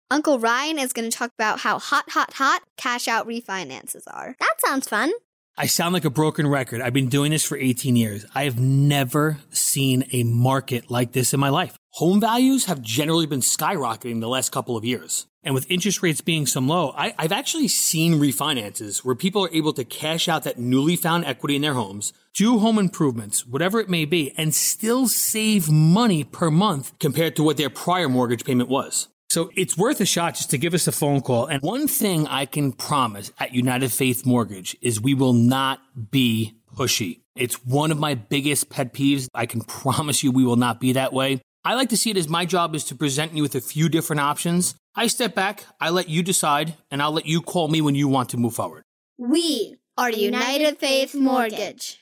Uncle Ryan is going to talk about how hot cash out refinances are. That sounds fun. I sound like a broken record. I've been doing this for 18 years. I have never seen a market like this in my life. Home values have generally been skyrocketing the last couple of years. And with interest rates being so low, I've actually seen refinances where people are able to cash out that newly found equity in their homes, do home improvements, whatever it may be, and still save money per month compared to what their prior mortgage payment was. So it's worth a shot just to give us a phone call. And one thing I can promise at United Faith Mortgage is we will not be pushy. It's one of my biggest pet peeves. I can promise you we will not be that way. I like to see it as my job is to present you with a few different options. I step back, I let you decide, and I'll let you call me when you want to move forward. We are United Faith Mortgage.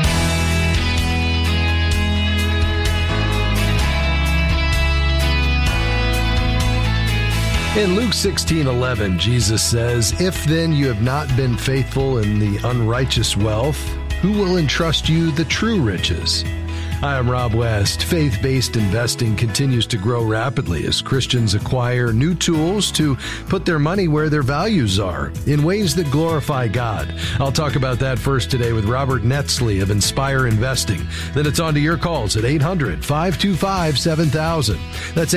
In Luke 16:11, Jesus says, "If then you have not been faithful in the unrighteous wealth, who will entrust you the true riches?" Hi, I'm Rob West. Faith-based investing continues to grow rapidly as Christians acquire new tools to put their money where their values are in ways that glorify God. I'll talk about that first today with Robert Netzley of Inspire Investing. Then it's on to your calls at 800-525-7000. That's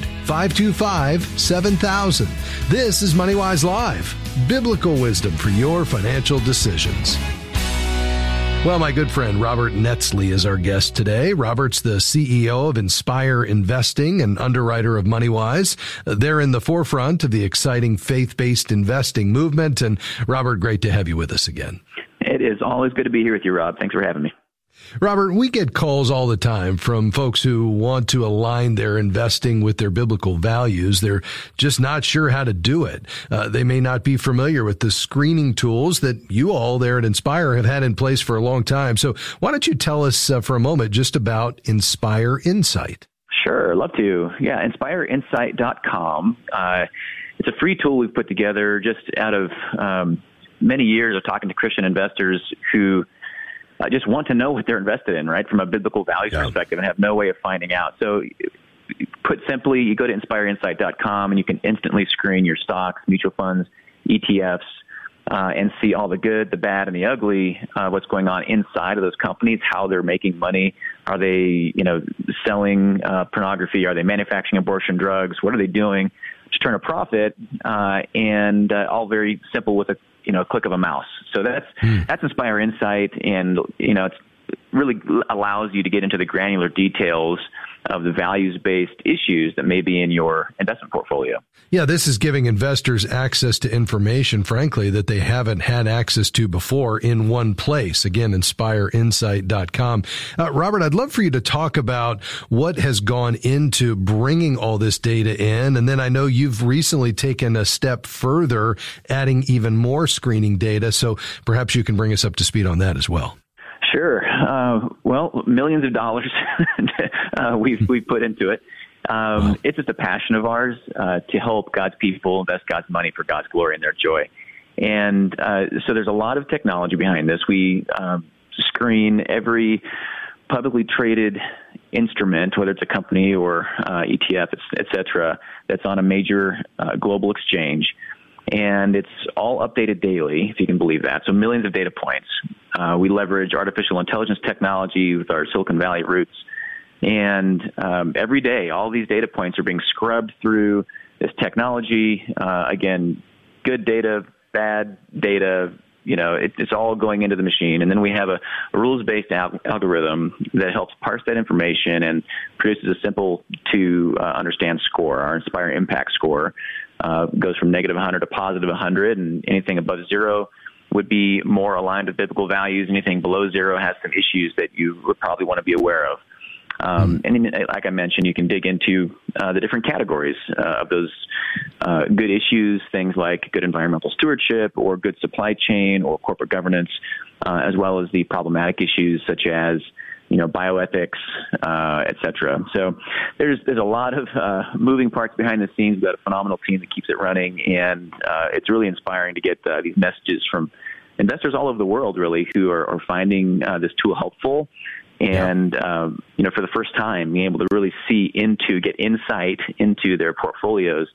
800-525-7000. This is MoneyWise Live, biblical wisdom for your financial decisions. Well, my good friend Robert Netzley is our guest today. Robert's the CEO of Inspire Investing and underwriter of MoneyWise. They're in the forefront of the exciting faith-based investing movement. And Robert, great to have you with us again. It is always good to be here with you, Rob. Thanks for having me. Robert, we get calls all the time from folks who want to align their investing with their biblical values. They're just not sure how to do it. They may not be familiar with the screening tools that you all there at Inspire have had in place for a long time. So why don't you tell us for a moment just about Inspire Insight? Sure, love to. Yeah, inspireinsight.com. It's a free tool we've put together just out of many years of talking to Christian investors who just want to know what they're invested in, right, from a biblical values perspective and have no way of finding out. So put simply, you go to inspireinsight.com and you can instantly screen your stocks, mutual funds, ETFs, and see all the good, the bad, and the ugly, what's going on inside of those companies, how they're making money. Are they, selling pornography? Are they manufacturing abortion drugs? What are they doing to turn a profit? And all very simple with a click of a mouse. So that's Inspire Insight, and it really allows you to get into the granular details of the values-based issues that may be in your investment portfolio. Yeah, this is giving investors access to information, frankly, that they haven't had access to before in one place. Again, inspireinsight.com. Robert, I'd love for you to talk about what has gone into bringing all this data in. And then I know you've recently taken a step further, adding even more screening data. So perhaps you can bring us up to speed on that as well. Sure. Well, millions of dollars we've put into it. It's just a passion of ours to help God's people invest God's money for God's glory and their joy. And so there's a lot of technology behind this. We screen every publicly traded instrument, whether it's a company or ETF, et cetera, that's on a major global exchange. And it's all updated daily, if you can believe that. So millions of data points. We leverage artificial intelligence technology with our Silicon Valley roots. And every day, all these data points are being scrubbed through this technology. Again, good data, bad data, it's all going into the machine. And then we have a rules-based algorithm that helps parse that information and produces a simple to understand score. Our Inspire Impact Score goes from negative 100 to positive 100, and anything above 0 would be more aligned with biblical values. Anything below 0 has some issues that you would probably want to be aware of. And like I mentioned, you can dig into the different categories of those good issues, things like good environmental stewardship or good supply chain or corporate governance, as well as the problematic issues such as bioethics, et cetera. So there's a lot of moving parts behind the scenes. We've got a phenomenal team that keeps it running, and it's really inspiring to get these messages from investors all over the world, really, who are finding this tool helpful. And, for the first time, being able to really get insight into their portfolios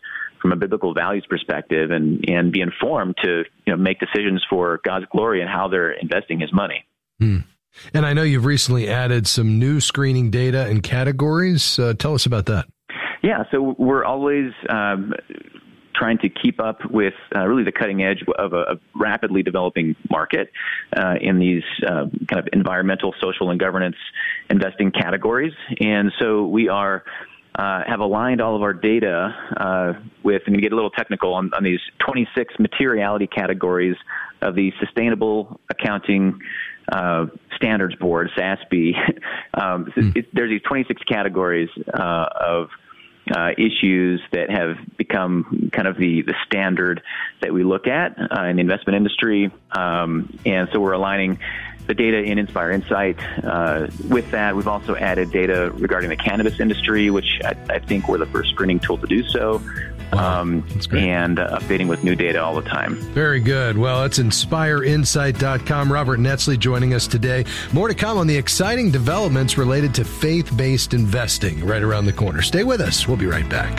from a biblical values perspective and be informed to make decisions for God's glory and how they're investing his money. And I know you've recently added some new screening data and categories. Tell us about that. Yeah, so we're always trying to keep up with really the cutting edge of a rapidly developing market in these kind of environmental, social, and governance investing categories. And so we have aligned all of our data with, I'm going to get a little technical, on these 26 materiality categories of the Sustainable Accounting Standards Board, SASB. There's these 26 categories of issues that have become kind of the standard that we look at in the investment industry. And so we're aligning the data in Inspire Insight. With that, we've also added data regarding the cannabis industry, which I think we're the first screening tool to do so. That's great. And updating with new data all the time. Very good. Well, that's InspireInsight.com. Robert Netzly joining us today. More to come on the exciting developments related to faith-based investing right around the corner. Stay with us. We'll be right back.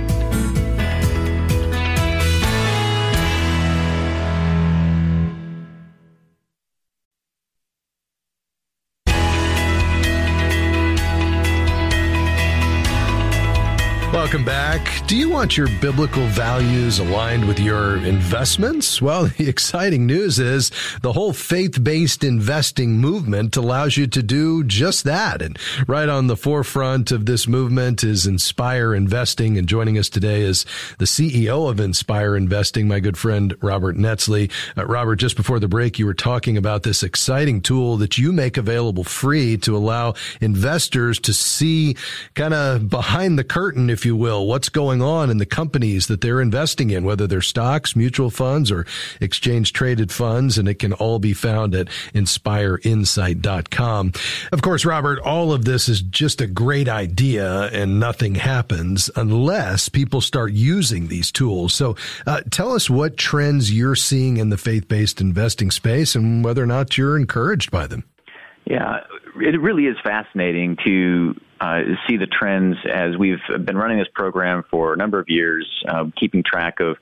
Welcome back. Do you want your biblical values aligned with your investments? Well, the exciting news is the whole faith-based investing movement allows you to do just that. And right on the forefront of this movement is Inspire Investing. And joining us today is the CEO of Inspire Investing, my good friend, Robert Netzly. Robert, just before the break, you were talking about this exciting tool that you make available free to allow investors to see kind of behind the curtain, if you will, what's going on in the companies that they're investing in, whether they're stocks, mutual funds, or exchange traded funds. And it can all be found at InspireInsight.com. Of course, Robert, all of this is just a great idea and nothing happens unless people start using these tools. So tell us what trends you're seeing in the faith-based investing space and whether or not you're encouraged by them. Yeah, it really is fascinating to see the trends as we've been running this program for a number of years, keeping track of,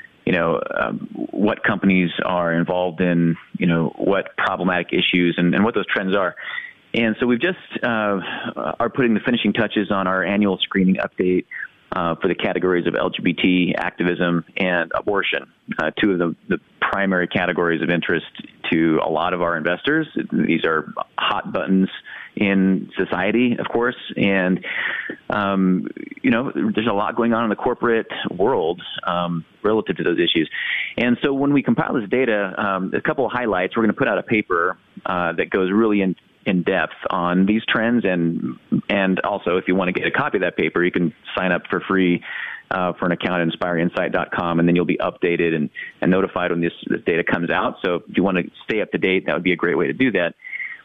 what companies are involved in, what problematic issues and what those trends are. And so we've just are putting the finishing touches on our annual screening update for the categories of LGBT activism and abortion, two of the primary categories of interest to a lot of our investors. These are hot buttons in society, of course, and there's a lot going on in the corporate world relative to those issues. And so when we compile this data, a couple of highlights. We're going to put out a paper that goes really in depth on these trends, and also if you want to get a copy of that paper, you can sign up for free for an account at InspireInsight.com, and then you'll be updated and notified when this data comes out. So if you want to stay up to date, that would be a great way to do that.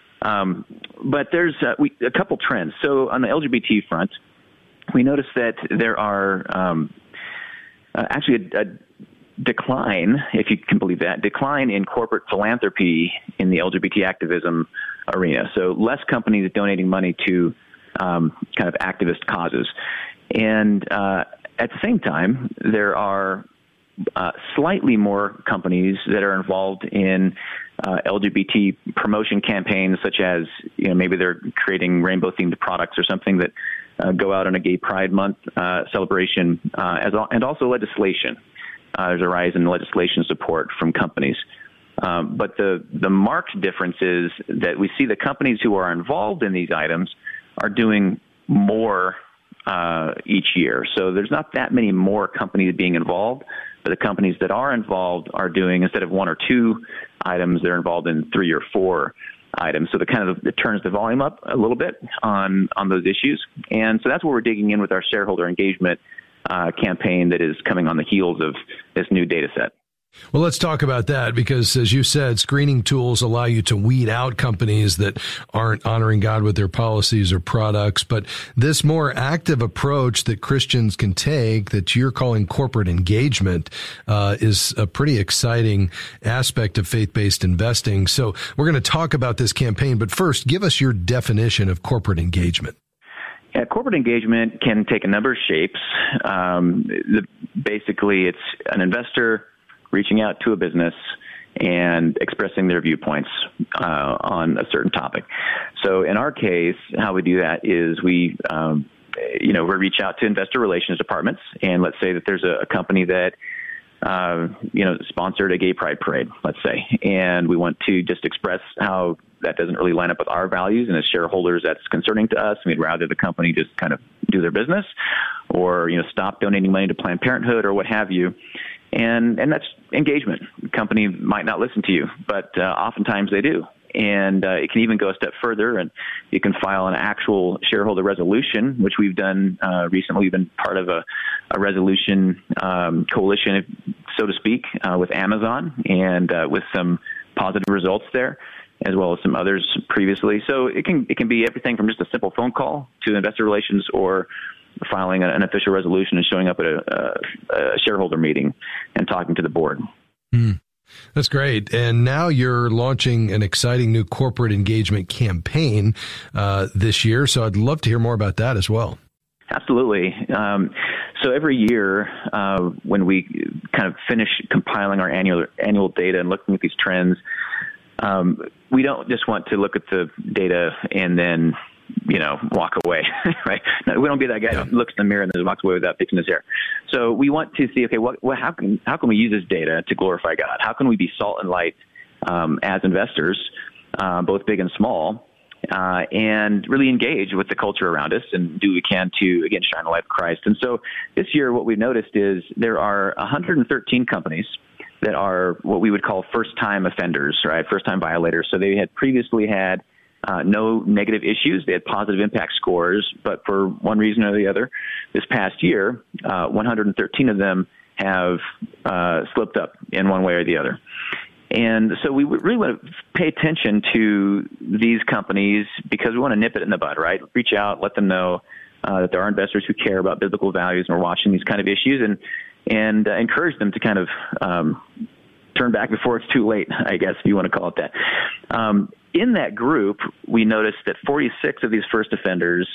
But there's a couple trends. So on the LGBT front, we noticed that there are actually a decline, if you can believe that, in corporate philanthropy in the LGBT activism arena. So less companies donating money to kind of activist causes. And at the same time, there are slightly more companies that are involved in LGBT promotion campaigns, such as, maybe they're creating rainbow-themed products or something that go out on a Gay Pride Month celebration, and also legislation. There's a rise in legislation support from companies. But the marked difference is that we see the companies who are involved in these items are doing more each year. So there's not that many more companies being involved, but the companies that are involved are doing, instead of one or two items, they're involved in 3 or 4 items. So it turns the volume up a little bit on those issues. And so that's where we're digging in with our shareholder engagement campaign that is coming on the heels of this new data set. Well, let's talk about that because, as you said, screening tools allow you to weed out companies that aren't honoring God with their policies or products. But this more active approach that Christians can take that you're calling corporate engagement is a pretty exciting aspect of faith-based investing. So we're going to talk about this campaign. But first, give us your definition of corporate engagement. Yeah, corporate engagement can take a number of shapes. Basically, it's an investor reaching out to a business and expressing their viewpoints on a certain topic. So in our case, how we do that is we reach out to investor relations departments, and let's say that there's a company that sponsored a gay pride parade, let's say, and we want to just express how that doesn't really line up with our values, and as shareholders, that's concerning to us. We'd rather the company just kind of do their business, or stop donating money to Planned Parenthood or what have you. And that's engagement. The company might not listen to you, but oftentimes they do. And it can even go a step further, and you can file an actual shareholder resolution, which we've done recently. We've been part of a resolution coalition, so to speak, with Amazon, and with some positive results there, as well as some others previously. So it can be everything from just a simple phone call to investor relations, or filing an official resolution and showing up at a shareholder meeting and talking to the board. That's great. And now you're launching an exciting new corporate engagement campaign this year. So I'd love to hear more about that as well. Absolutely. So every year, when we kind of finish compiling our annual data and looking at these trends, we don't just want to look at the data and then walk away, right? No, we don't be that guy who looks in the mirror and then walks away without fixing his hair. So we want to see, okay, how can we use this data to glorify God? How can we be salt and light as investors, both big and small, and really engage with the culture around us and do what we can to, again, shine the light of Christ? And so this year, what we've noticed is there are 113 companies that are what we would call first-time offenders, right? First-time violators. So they had previously had no negative issues. They had positive impact scores, but for one reason or the other, this past year, 113 of them have slipped up in one way or the other. And so we really want to pay attention to these companies because we want to nip it in the bud, right? Reach out, let them know that there are investors who care about biblical values and are watching these kind of issues, and encourage them to kind of turn back before it's too late, I guess, if you want to call it that. In that group, we noticed that 46 of these first offenders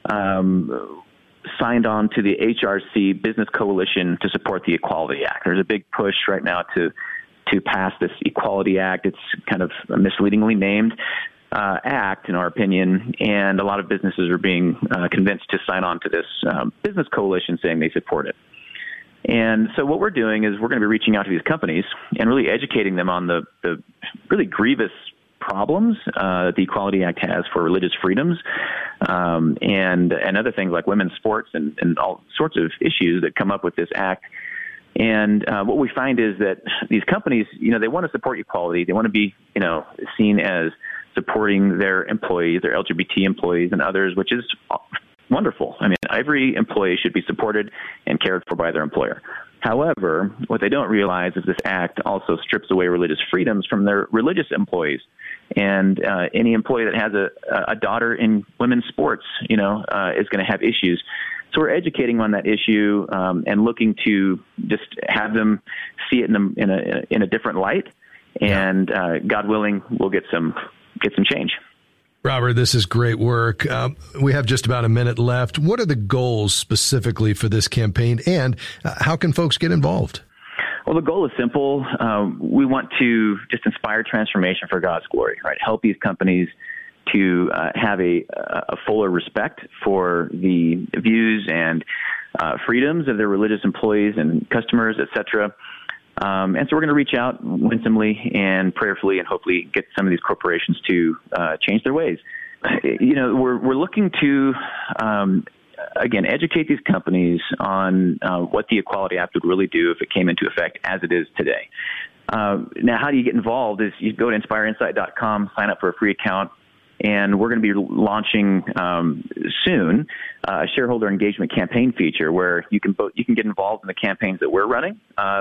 signed on to the HRC Business Coalition to support the Equality Act. There's a big push right now to pass this Equality Act. It's kind of a misleadingly named act, in our opinion, and a lot of businesses are being convinced to sign on to this business coalition saying they support it. And so what we're doing is we're going to be reaching out to these companies and really educating them on the really grievous problems that the Equality Act has for religious freedoms, and other things like women's sports and all sorts of issues that come up with this act. And what we find is that these companies, they want to support equality. They want to be, seen as supporting their employees, their LGBT employees and others, which is wonderful. I mean, every employee should be supported and cared for by their employer. However, what they don't realize is this act also strips away religious freedoms from their religious employees. And any employee that has a daughter in women's sports, is going to have issues. So we're educating on that issue and looking to just have them see it in a different light. And God willing, we'll get some change. Robert, this is great work. We have just about a minute left. What are the goals specifically for this campaign, and how can folks get involved? Well, the goal is simple. We want to just inspire transformation for God's glory, right? Help these companies to have a fuller respect for the views and freedoms of their religious employees and customers, et cetera. And so we're going to reach out winsomely and prayerfully and hopefully get some of these corporations to change their ways. We're looking to, again, educate these companies on what the Equality Act would really do if it came into effect as it is today. Now, how do you get involved is you go to inspireinsight.com, sign up for a free account, and we're going to be launching soon a shareholder engagement campaign feature where you can get involved in the campaigns that we're running.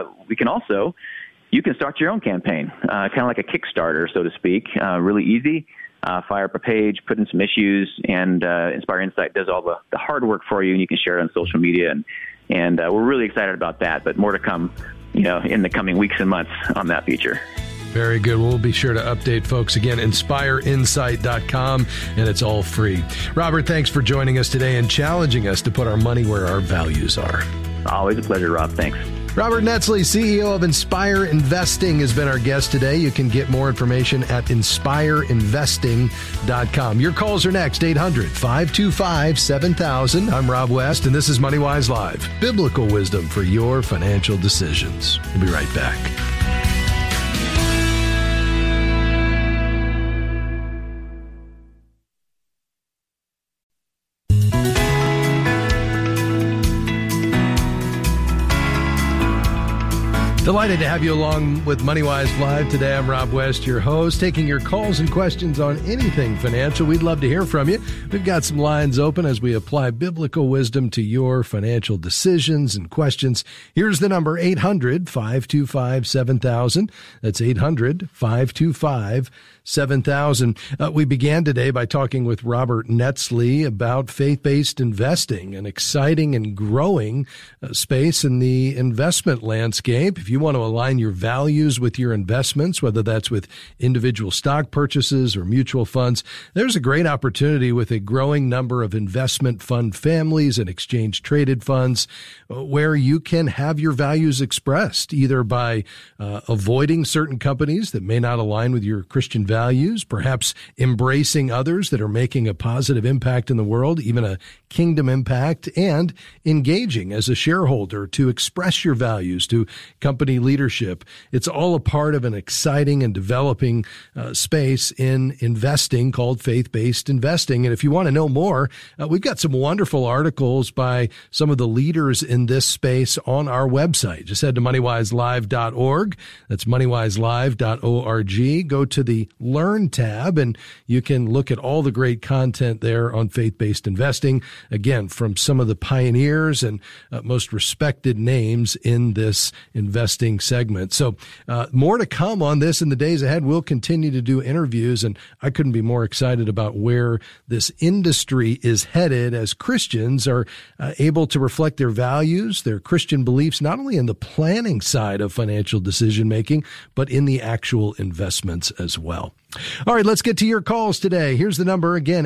You can start your own campaign, kind of like a Kickstarter, so to speak, really easy. Fire up a page, put in some issues, and Inspire Insight does all the hard work for you, and you can share it on social media. And we're really excited about that, but more to come, in the coming weeks and months on that feature. Very good. We'll be sure to update folks again, inspireinsight.com, and it's all free. Robert, thanks for joining us today and challenging us to put our money where our values are. Always a pleasure, Rob. Thanks. Robert Netzly, CEO of Inspire Investing, has been our guest today. You can get more information at inspireinvesting.com. Your calls are next, 800-525-7000. I'm Rob West, and this is MoneyWise Live, biblical wisdom for your financial decisions. We'll be right back. Delighted to have you along with MoneyWise Live today. I'm Rob West, your host, taking your calls and questions on anything financial. We'd love to hear from you. We've got some lines open as we apply biblical wisdom to your financial decisions and questions. Here's the number, 800-525-7000. That's 800-525-7000. We began today by talking with Robert Netzly about faith-based investing, an exciting and growing space in the investment landscape. If you want to align your values with your investments, whether that's with individual stock purchases or mutual funds, there's a great opportunity with a growing number of investment fund families and exchange-traded funds where you can have your values expressed, either by avoiding certain companies that may not align with your Christian values, perhaps embracing others that are making a positive impact in the world, even a kingdom impact, and engaging as a shareholder to express your values to company leadership. It's all a part of an exciting and developing space in investing called faith-based investing. And if you want to know more, we've got some wonderful articles by some of the leaders in this space on our website. Just head to moneywiselive.org. That's moneywiselive.org. Go to the Learn tab, and you can look at all the great content there on faith-based investing. Again, from some of the pioneers and most respected names in this investing segment. So more to come on this in the days ahead. We'll continue to do interviews, and I couldn't be more excited about where this industry is headed as Christians are able to reflect their values, their Christian beliefs, not only in the planning side of financial decision making, but in the actual investments as well. All right, let's get to your calls today. Here's the number again,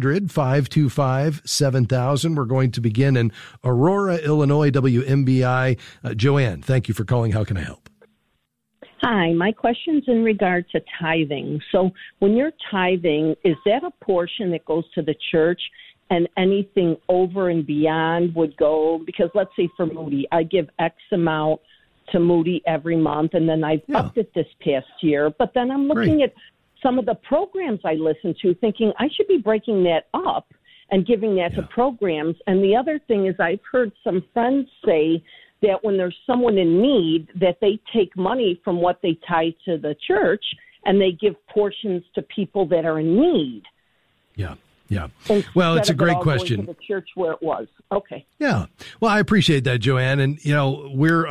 800-525-7000. We're going to begin in Aurora, Illinois, WMBI. Joanne, thank you for calling. How can I help? Hi, my question's in regard to tithing. So when you're tithing, is that a portion that goes to the church and anything over and beyond would go? Because let's say for Moody, I give X amount to Moody every month, and then I've upped it this past year. But then I'm looking at some of the programs I listen to thinking I should be breaking that up and giving that to programs. And the other thing is I've heard some friends say that when there's someone in need, that they take money from what they tithe to the church and they give portions to people that are in need. Yeah. Yeah. Well, it's a great question. To the church where it was. Okay. Yeah. Well, I appreciate that, Joanne. And, you know, we're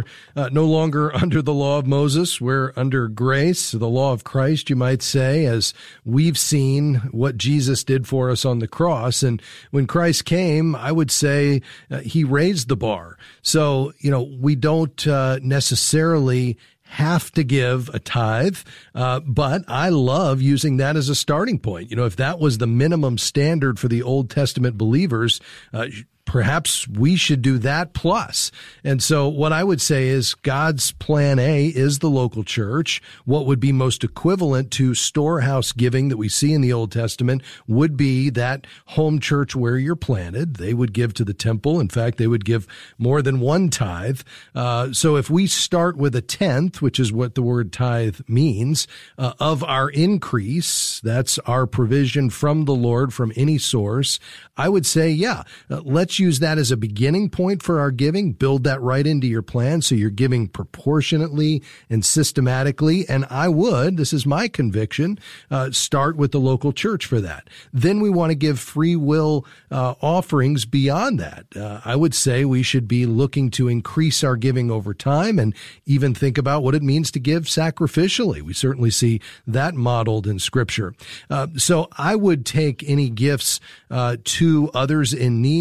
no longer under the law of Moses. We're under grace, the law of Christ, you might say, as we've seen what Jesus did for us on the cross. And when Christ came, I would say he raised the bar. So, you know, we don't necessarily have to give a tithe, but I love using that as a starting point. You know, if that was the minimum standard for the Old Testament believers, perhaps we should do that plus. And so what I would say is God's plan A is the local church. What would be most equivalent to storehouse giving that we see in the Old Testament would be that home church where you're planted. They would give to the temple. In fact, they would give more than one tithe. So if we start with a tenth, which is what the word tithe means, of our increase, that's our provision from the Lord from any source, I would say, let's use that as a beginning point for our giving. Build that right into your plan so you're giving proportionately and systematically. And I would, this is my conviction, start with the local church for that. Then we want to give free will offerings beyond that. I would say we should be looking to increase our giving over time and even think about what it means to give sacrificially. We certainly see that modeled in Scripture. So I would take any gifts to others in need or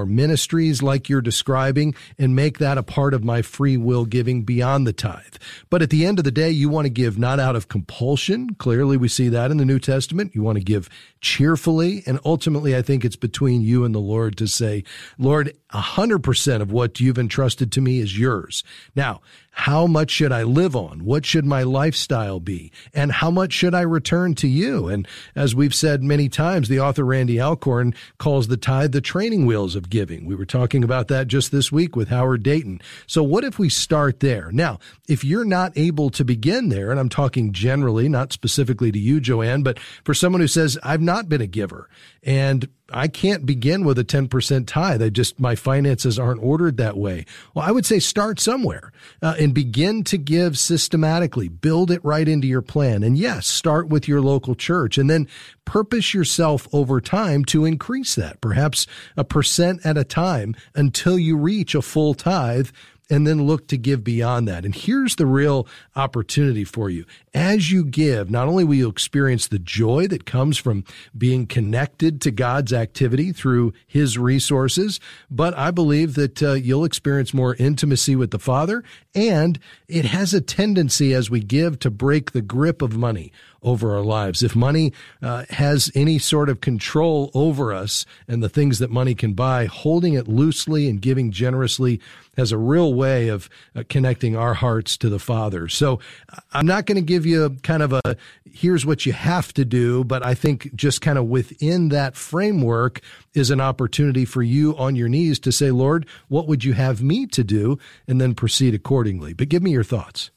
ministries like you're describing and make that a part of my free will giving beyond the tithe. But at the end of the day, you want to give not out of compulsion. Clearly, we see that in the New Testament. You want to give cheerfully. And ultimately, I think it's between you and the Lord to say, Lord, 100% of what you've entrusted to me is yours. Now, how much should I live on? What should my lifestyle be? And how much should I return to you? And as we've said many times, the author Randy Alcorn calls the tithe the training wheels of giving. We were talking about that just this week with Howard Dayton. So what if we start there? Now, if you're not able to begin there, and I'm talking generally, not specifically to you, Joanne, but for someone who says, I've not been a giver and I can't begin with a 10% tithe. My finances aren't ordered that way. Well, I would say start somewhere and begin to give systematically. Build it right into your plan. And yes, start with your local church and then purpose yourself over time to increase that, perhaps 1% at a time until you reach a full tithe, and then look to give beyond that. And here's the real opportunity for you. As you give, not only will you experience the joy that comes from being connected to God's activity through his resources, but I believe that you'll experience more intimacy with the Father, and it has a tendency as we give to break the grip of money over our lives. If money has any sort of control over us and the things that money can buy, holding it loosely and giving generously has a real way of connecting our hearts to the Father. So I'm not going to give you kind of here's what you have to do, but I think just kind of within that framework is an opportunity for you on your knees to say, Lord, what would you have me to do? And then proceed accordingly. But give me your thoughts.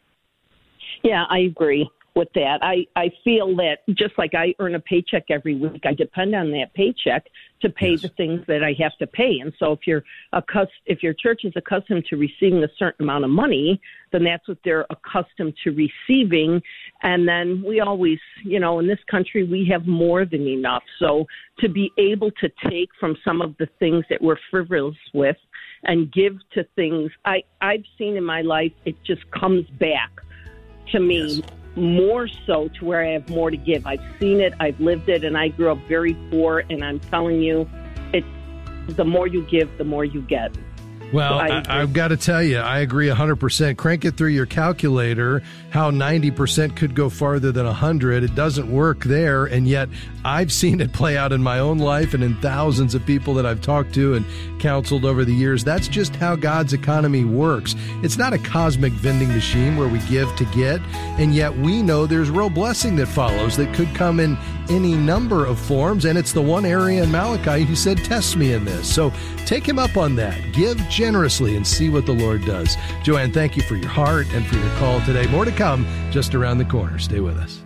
Yeah, I agree with that. I feel that just like I earn a paycheck every week, I depend on that paycheck to pay the things that I have to pay. And so if your church is accustomed to receiving a certain amount of money, then that's what they're accustomed to receiving. And then we always, in this country, we have more than enough. So to be able to take from some of the things that we're frivolous with and give to things, I've seen in my life, it just comes back to me. Yes. More so to where I have more to give. I've seen it, I've lived it, and I grew up very poor, and I'm telling you, the more you give, the more you get. Well, I've got to tell you, I agree 100%. Crank it through your calculator, how 90% could go farther than 100. It doesn't work there, and yet I've seen it play out in my own life and in thousands of people that I've talked to and counseled over the years. That's just how God's economy works. It's not a cosmic vending machine where we give to get, and yet we know there's real blessing that follows that could come in any number of forms, and it's the one area in Malachi he said, test me in this. So take him up on that. Give generously and see what the Lord does. Joanne, thank you for your heart and for your call today. More to come just around the corner. Stay with us.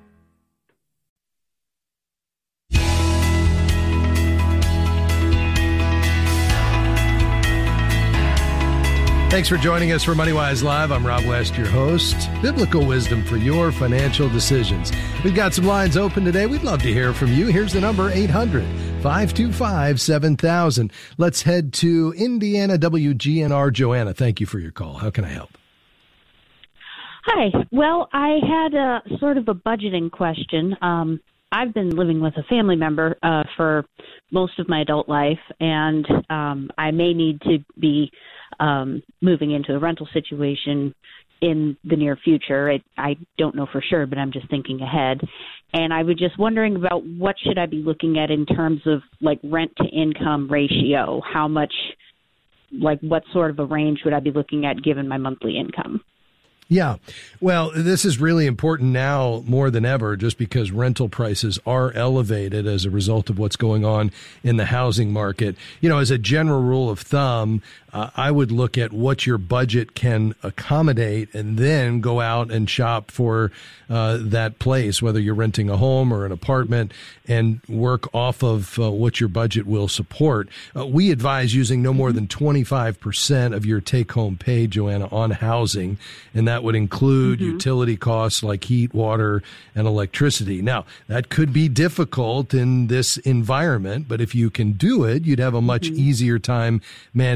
Thanks for joining us for MoneyWise Live. I'm Rob West, your host. Biblical wisdom for your financial decisions. We've got some lines open today. We'd love to hear from you. Here's the number, 800-525-7000. Let's head to Indiana WGNR. Joanna, thank you for your call. How can I help? Hi. Well, I had a sort of a budgeting question. I've been living with a family member for most of my adult life, and I may need to be moving into a rental situation in the near future. I don't know for sure, but I'm just thinking ahead. And I was just wondering about what should I be looking at in terms of like rent to income ratio? How much, like what sort of a range would I be looking at given my monthly income? Yeah. Well, this is really important now more than ever, just because rental prices are elevated as a result of what's going on in the housing market. As a general rule of thumb, I would look at what your budget can accommodate and then go out and shop for that place, whether you're renting a home or an apartment, and work off of what your budget will support. We advise using no more than 25% of your take-home pay, Joanna, on housing, and that would include utility costs like heat, water, and electricity. Now, that could be difficult in this environment, but if you can do it, you'd have a much easier time managing your budget.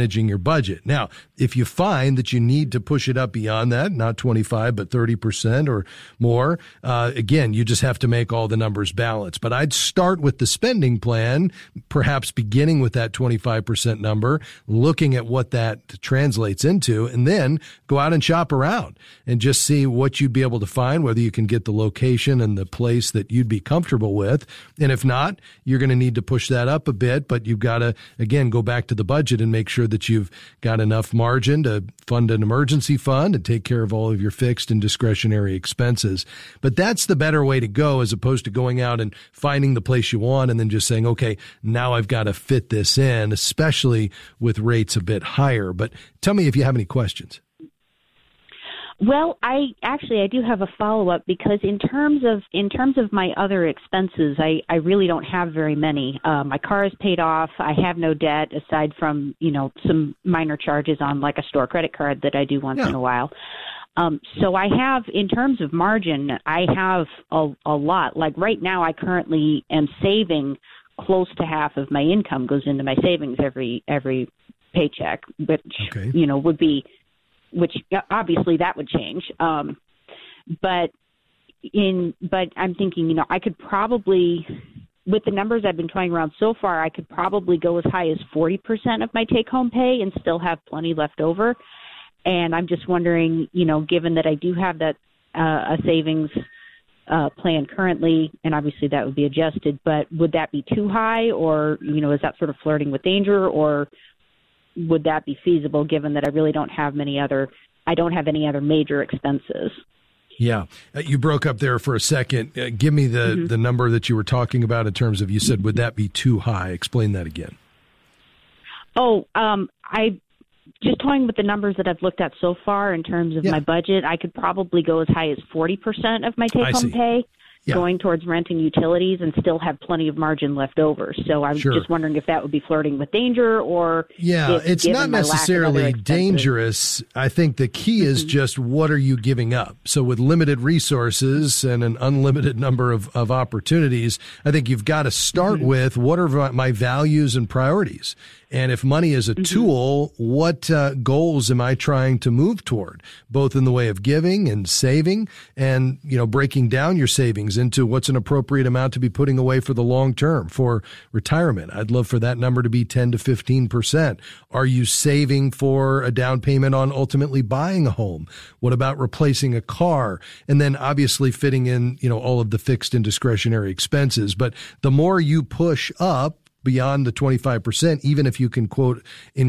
budget. Now, if you find that you need to push it up beyond that, not 25, but 30% or more, again, you just have to make all the numbers balance. But I'd start with the spending plan, perhaps beginning with that 25% number, looking at what that translates into, and then go out and shop around and just see what you'd be able to find, whether you can get the location and the place that you'd be comfortable with. And if not, you're going to need to push that up a bit, but you've got to, again, go back to the budget and make sure that you've got enough margin to fund an emergency fund and take care of all of your fixed and discretionary expenses. But that's the better way to go, as opposed to going out and finding the place you want and then just saying, okay, now I've got to fit this in, especially with rates a bit higher. But tell me if you have any questions. Well, I do have a follow-up, because in terms of my other expenses, I really don't have very many. My car is paid off. I have no debt aside from, some minor charges on like a store credit card that I do once in a while. So I have, in terms of margin, I have a lot. Like right now, I currently am saving close to half of my income goes into my savings every paycheck, which, would be, which obviously that would change. But I'm thinking, I could probably, with the numbers I've been toying around so far, I could probably go as high as 40% of my take-home pay and still have plenty left over. And I'm just wondering, given that I do have that a savings plan currently, and obviously that would be adjusted, but would that be too high, or, is that sort of flirting with danger, or would that be feasible given that I really don't have any other major expenses? Yeah. You broke up there for a second. Give me the number that you were talking about in terms of, you said, would that be too high? Explain that again. I just toying with the numbers that I've looked at so far in terms of my budget, I could probably go as high as 40% of my take-home pay going towards rent and utilities and still have plenty of margin left over. So I'm just wondering if that would be flirting with danger, or it's not necessarily dangerous. I think the key is just, what are you giving up? So with limited resources and an unlimited number of opportunities, I think you've got to start with, what are my values and priorities? And if money is a tool, what goals am I trying to move toward, both in the way of giving and saving, and, breaking down your savings into what's an appropriate amount to be putting away for the long term, for retirement. I'd love for that number to be 10 to 15%. Are you saving for a down payment on ultimately buying a home? What about replacing a car? And then obviously fitting in, all of the fixed and discretionary expenses. But the more you push up beyond the 25%, even if you can quote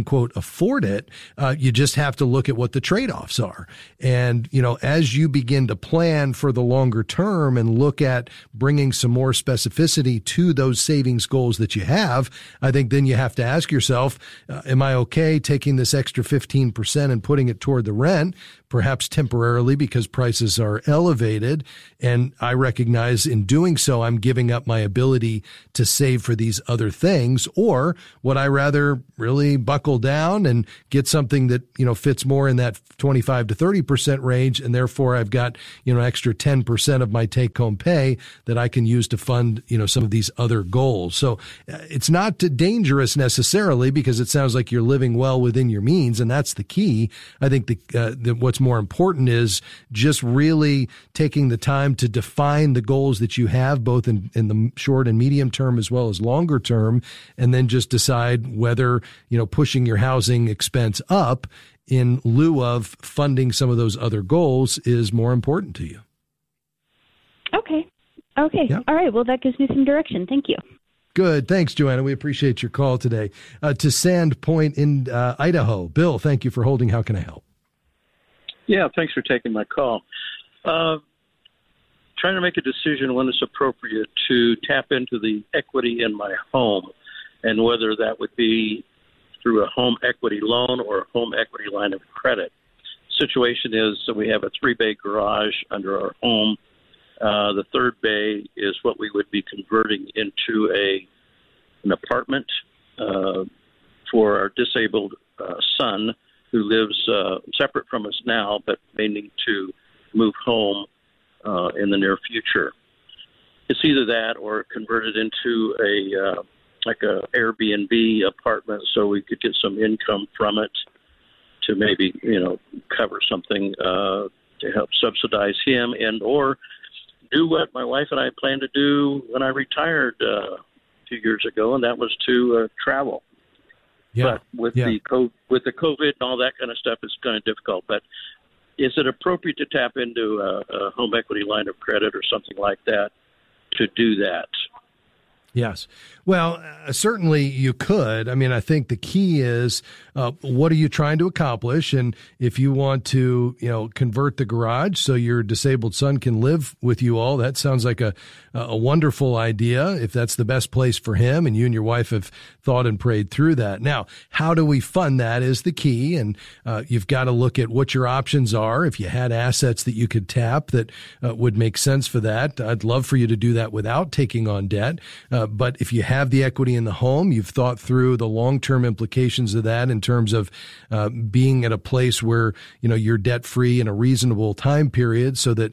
afford it, you just have to look at what the trade-offs are. And, as you begin to plan for the longer term and look at bringing some more specificity to those savings goals that you have, I think then you have to ask yourself, am I okay taking this extra 15% and putting it toward the rent, perhaps temporarily because prices are elevated? And I recognize in doing so, I'm giving up my ability to save for these other things. Or would I rather really buckle down and get something that, fits more in that 25 to 30% range, and therefore I've got, extra 10% of my take-home pay that I can use to fund, some of these other goals. So it's not dangerous necessarily, because it sounds like you're living well within your means, and that's the key. I think what's more important is just really taking the time to define the goals that you have, both in the short and medium term as well as longer term, and then just decide whether, pushing your housing expense up in lieu of funding some of those other goals is more important to you. Okay. Yep. All right. Well, that gives me some direction. Thank you. Good. Thanks, Joanna. We appreciate your call today. To Sand Point in Idaho. Bill, thank you for holding. How can I help? Yeah, thanks for taking my call. Trying to make a decision when it's appropriate to tap into the equity in my home, and whether that would be through a home equity loan or a home equity line of credit. Situation is that we have a 3-bay garage under our home. The third bay is what we would be converting into an apartment for our disabled son, who lives separate from us now, but may need to move home in the near future. It's either that or convert it into a Airbnb apartment, so we could get some income from it to maybe, cover something to help subsidize him and or do what my wife and I planned to do when I retired 2 years ago, and that was to travel. Yeah. But with the COVID and all that kind of stuff, it's kind of difficult. But is it appropriate to tap into a home equity line of credit or something like that to do that? Yes. Well, certainly you could. I mean, I think the key is what are you trying to accomplish? And if you want to, convert the garage so your disabled son can live with you all, that sounds like a wonderful idea if that's the best place for him and you and your wife have thought and prayed through that. Now, how do we fund that is the key. And you've got to look at what your options are. If you had assets that you could tap that would make sense for that, I'd love for you to do that without taking on debt. But if you have the equity in the home, you've thought through the long-term implications of that in terms of being at a place where, you're debt-free in a reasonable time period so that,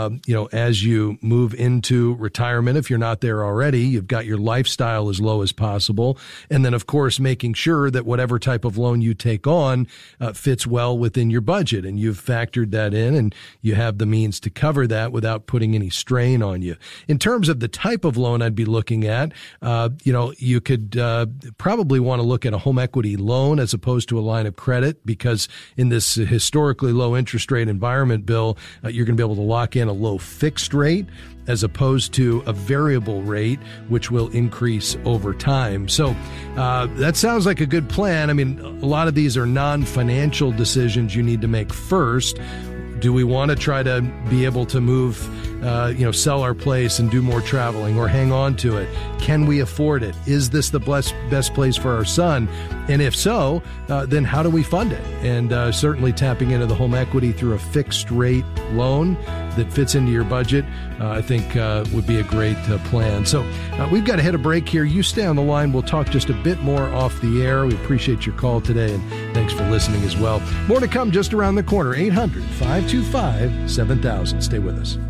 as you move into retirement, if you're not there already, you've got your lifestyle as low as possible. And then, of course, making sure that whatever type of loan you take on fits well within your budget. And you've factored that in and you have the means to cover that without putting any strain on you. In terms of the type of loan I'd be looking at, you could probably want to look at a home equity loan as opposed to a line of credit, because in this historically low interest rate environment, Bill, you're going to be able to lock in a low fixed rate as opposed to a variable rate, which will increase over time. So that sounds like a good plan. I mean, a lot of these are non-financial decisions you need to make first. Do we want to try to be able to move, sell our place and do more traveling or hang on to it? Can we afford it? Is this the best place for our son? And if so, then how do we fund it? And certainly tapping into the home equity through a fixed rate loan that fits into your budget, I think would be a great plan. So we've got to hit a break here. You stay on the line. We'll talk just a bit more off the air. We appreciate your call today, and thanks for listening as well. More to come just around the corner. 800-525-7000. Stay with us.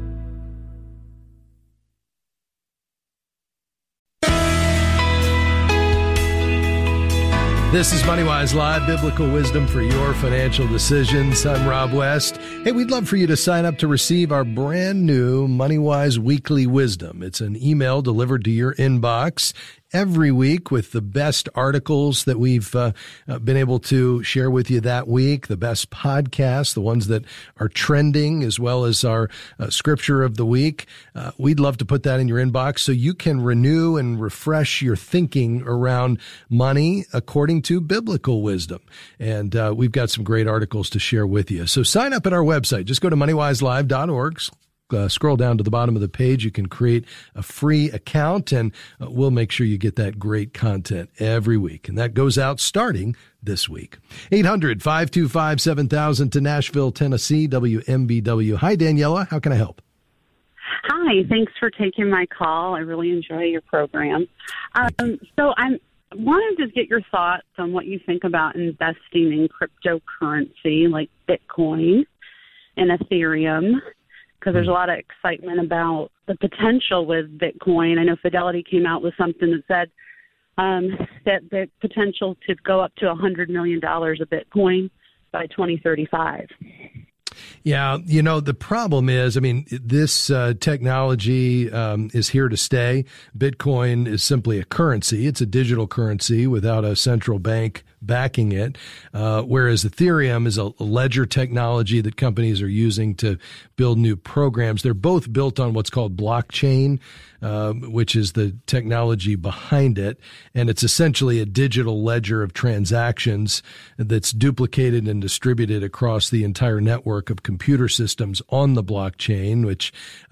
This is MoneyWise Live, biblical wisdom for your financial decisions. I'm Rob West. Hey, we'd love for you to sign up to receive our brand new MoneyWise Weekly Wisdom. It's an email delivered to your inbox every week with the best articles that we've been able to share with you that week, the best podcasts, the ones that are trending, as well as our scripture of the week. We'd love to put that in your inbox so you can renew and refresh your thinking around money according to biblical wisdom. And we've got some great articles to share with you. So sign up at our website. Just go to moneywiselive.org. Scroll down to the bottom of the page. You can create a free account, and we'll make sure you get that great content every week. And that goes out starting this week. 800-525-7000 to Nashville, Tennessee, WMBW. Hi, Daniela. How can I help? Hi. Thanks for taking my call. I really enjoy your program. So I wanted to get your thoughts on what you think about investing in cryptocurrency like Bitcoin and Ethereum, because there's a lot of excitement about the potential with Bitcoin. I know Fidelity came out with something that said that the potential to go up to $100 million of Bitcoin by 2035. Yeah, the problem is, this technology is here to stay. Bitcoin is simply a currency. It's a digital currency without a central bank backing it, whereas Ethereum is a ledger technology that companies are using to build new programs. They're both built on what's called blockchain, which is the technology behind it. And it's essentially a digital ledger of transactions that's duplicated and distributed across the entire network of computer systems on the blockchain, which,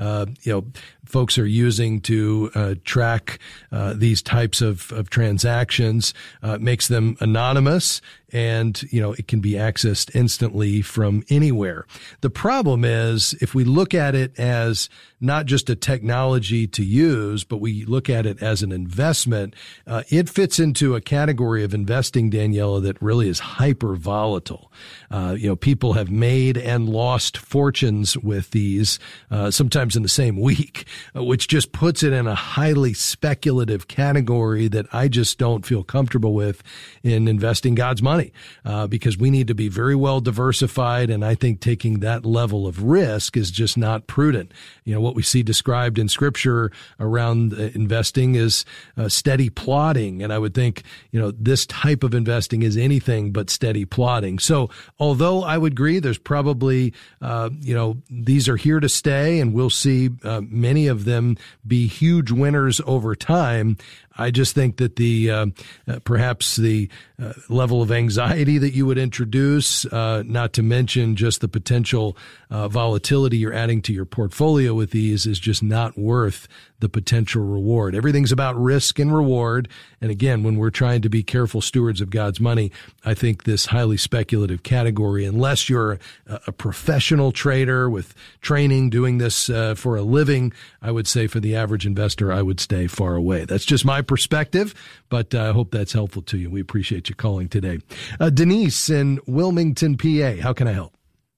folks are using to track these types of transactions, makes them anonymous, and, it can be accessed instantly from anywhere. The problem is, if we look at it as not just a technology to use, but we look at it as an investment, it fits into a category of investing, Daniela, that really is hyper volatile. People have made and lost fortunes with these, sometimes in the same week, which just puts it in a highly speculative category that I just don't feel comfortable with in investing God's money. money, because we need to be very well diversified. And I think taking that level of risk is just not prudent. What we see described in Scripture around investing is steady plodding. And I would think, this type of investing is anything but steady plodding. So although I would agree there's probably, these are here to stay, and we'll see many of them be huge winners over time, I just think that perhaps the level of anxiety that you would introduce, not to mention just the potential volatility you're adding to your portfolio with these, is just not worth the potential reward. Everything's about risk and reward. And again, when we're trying to be careful stewards of God's money, I think this highly speculative category, unless you're a professional trader with training, doing this for a living, I would say for the average investor, I would stay far away. That's just my perspective, but I hope that's helpful to you. We appreciate you calling today. Denise in Wilmington, PA. How can I help?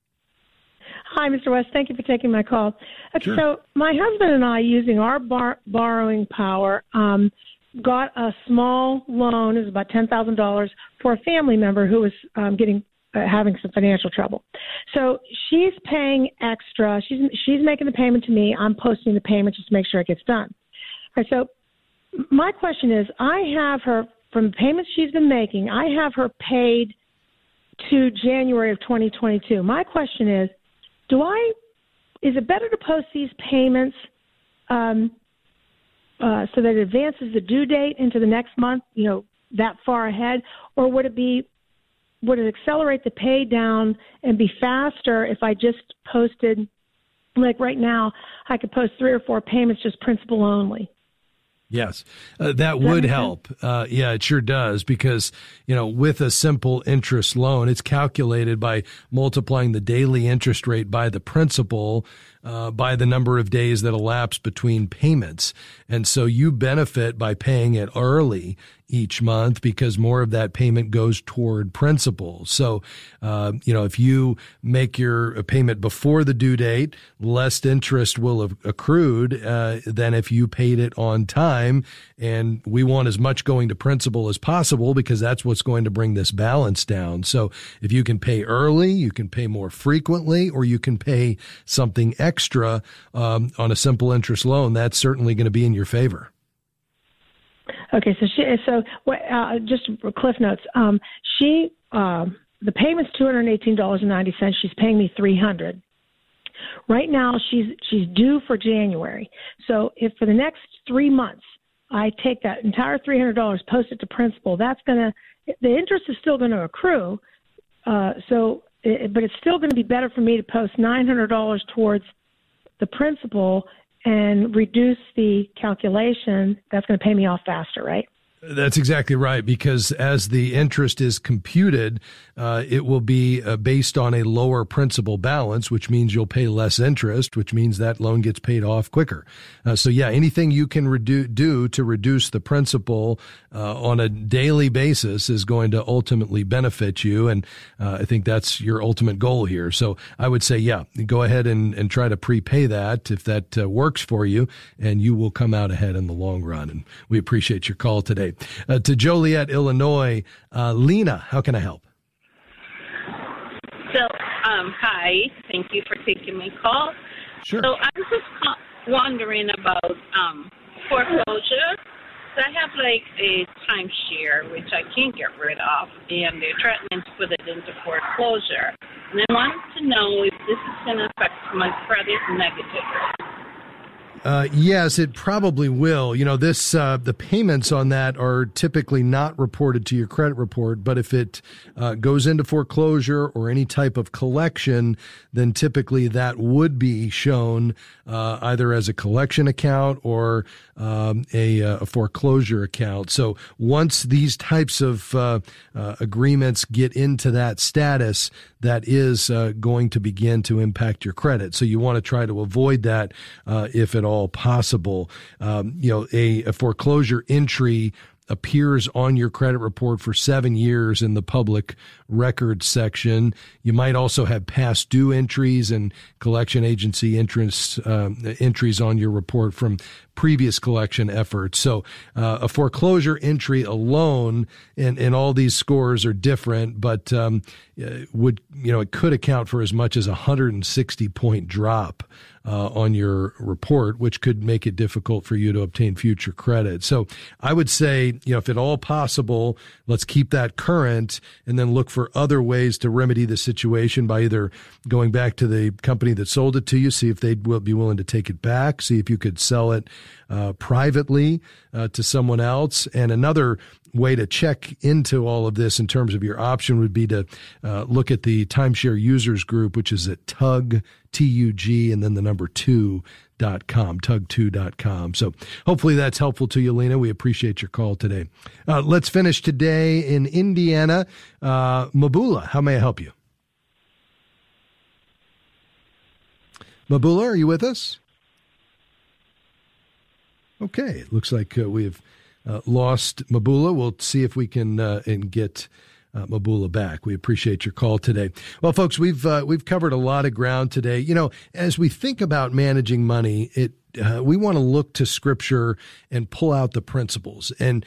Hi, Mr. West. Thank you for taking my call. Okay, sure. So my husband and I, using our borrowing power, got a small loan. It was about $10,000 for a family member who was having some financial trouble. So she's paying extra. She's making the payment to me. I'm posting the payment just to make sure it gets done. All right, so my question is, I have her, from the payments she's been making, I have her paid to January of 2022. My question is, is it better to post these payments so that it advances the due date into the next month, that far ahead, or would it accelerate the pay down and be faster if I just posted, like right now, I could post 3 or 4 payments, just principal only? Yes, that would help. Yeah, it sure does, because, with a simple interest loan, it's calculated by multiplying the daily interest rate by the principal, by the number of days that elapse between payments. And so you benefit by paying it early each month, because more of that payment goes toward principal. So, if you make your payment before the due date, less interest will have accrued than if you paid it on time. And we want as much going to principal as possible, because that's what's going to bring this balance down. So if you can pay early, you can pay more frequently, or you can pay something extra on a simple interest loan, that's certainly going to be in your favor. Okay, just Cliff Notes. The payment's $218.90. She's paying me $300. Right now, she's due for January. So if for the next 3 months I take that entire $300, post it to principal, the interest is still going to accrue. But it's still going to be better for me to post $900 towards the principal and reduce the calculation. That's going to pay me off faster, right? That's exactly right, because as the interest is computed, it will be based on a lower principal balance, which means you'll pay less interest, which means that loan gets paid off quicker. Anything you can do to reduce the principal on a daily basis is going to ultimately benefit you. And I think that's your ultimate goal here. So I would say, go ahead and try to prepay that if that works for you, and you will come out ahead in the long run. And we appreciate your call today. To Joliet, Illinois, Lena, how can I help? So, hi. Thank you for taking my call. Sure. So I'm just wondering about foreclosure. So I have like a timeshare, which I can't get rid of, and they're threatening to put it into foreclosure. And I wanted to know if this is going to affect my credit negatively. Yes, it probably will. The payments on that are typically not reported to your credit report, but if it goes into foreclosure or any type of collection, then typically that would be shown either as a collection account or a foreclosure account. So once these types of agreements get into that status, that is going to begin to impact your credit. So you want to try to avoid that if at all possible. A foreclosure entry appears on your credit report for 7 years in the public records section. You might also have past due entries and collection agency entries on your report from previous collection efforts. So a foreclosure entry alone, and all these scores are different, but it could account for as much as a 160-point drop on your report, which could make it difficult for you to obtain future credit. So I would say, if at all possible, let's keep that current and then look for other ways to remedy the situation by either going back to the company that sold it to you, see if they'd be willing to take it back, see if you could sell it privately to someone else. And another way to check into all of this in terms of your option would be to look at the Timeshare Users Group, which is at TUG, T-U-G, and then the number 2.com, tug2.com. So hopefully that's helpful to you, Lena. We appreciate your call today. Let's finish today in Indiana. Mabula, how may I help you? Mabula, are you with us? Okay, it looks like we've lost Mabula. We'll see if we can get Mabula back. We appreciate your call today. Well, folks, we've covered a lot of ground today. As we think about managing money, we want to look to Scripture and pull out the principles. And,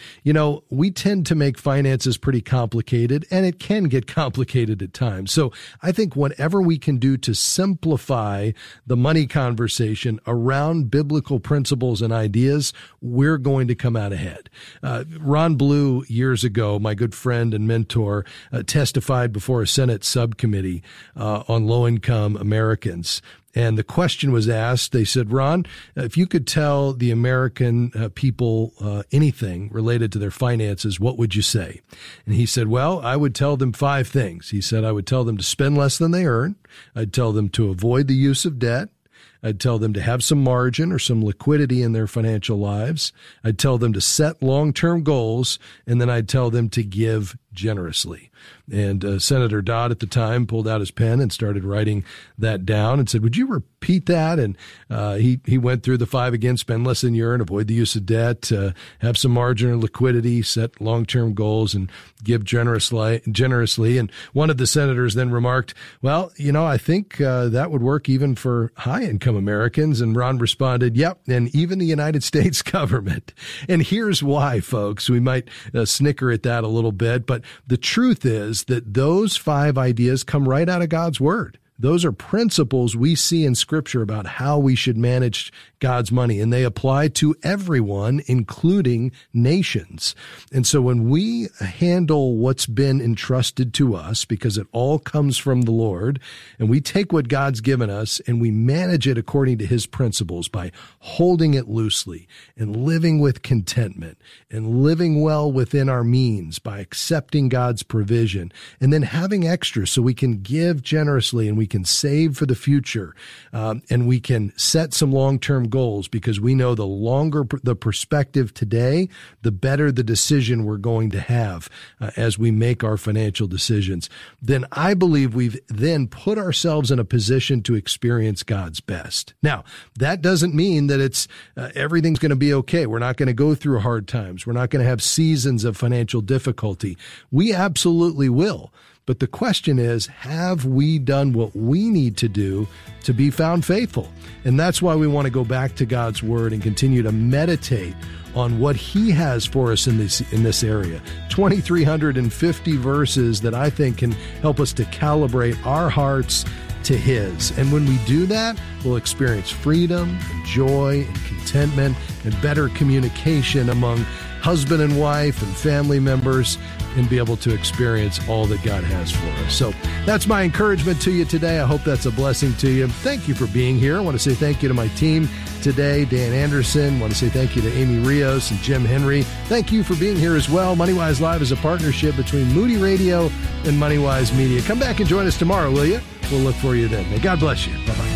we tend to make finances pretty complicated, and it can get complicated at times. So I think whatever we can do to simplify the money conversation around biblical principles and ideas, we're going to come out ahead. Ron Blue, years ago, my good friend and mentor, testified before a Senate subcommittee on low-income Americans. And the question was asked, they said, Ron, if you could tell the American people anything related to their finances, what would you say? And he said, well, I would tell them 5 things. He said, I would tell them to spend less than they earn. I'd tell them to avoid the use of debt. I'd tell them to have some margin or some liquidity in their financial lives. I'd tell them to set long-term goals, and then I'd tell them to give generously. And Senator Dodd at the time pulled out his pen and started writing that down and said, would you repeat that? And he went through the 5 again: spend less than you earn, avoid the use of debt, have some margin or liquidity, set long-term goals, and give generously. And one of the senators then remarked, well, I think that would work even for high-income Americans. And Ron responded, yep, and even the United States government. And here's why, folks. We might snicker at that a little bit, but the truth is that those 5 ideas come right out of God's Word. Those are principles we see in Scripture about how we should manage God's money, and they apply to everyone, including nations. And so when we handle what's been entrusted to us, because it all comes from the Lord, and we take what God's given us and we manage it according to His principles by holding it loosely and living with contentment and living well within our means by accepting God's provision, and then having extra so we can give generously and we can save for the future, and we can set some long-term goals, because we know the longer the perspective today, the better the decision we're going to have as we make our financial decisions. Then I believe we've then put ourselves in a position to experience God's best. Now, that doesn't mean that it's everything's going to be okay. We're not going to go through hard times. We're not going to have seasons of financial difficulty. We absolutely will. But the question is, have we done what we need to do to be found faithful? And that's why we want to go back to God's Word and continue to meditate on what He has for us in this area. 2,350 verses that I think can help us to calibrate our hearts to His. And when we do that, we'll experience freedom and joy and contentment and better communication among husband and wife and family members, and be able to experience all that God has for us. So that's my encouragement to you today. I hope that's a blessing to you. Thank you for being here. I want to say thank you to my team today, Dan Anderson. I want to say thank you to Amy Rios and Jim Henry. Thank you for being here as well. MoneyWise Live is a partnership between Moody Radio and MoneyWise Media. Come back and join us tomorrow, will you? We'll look for you then. May God bless you. Bye-bye.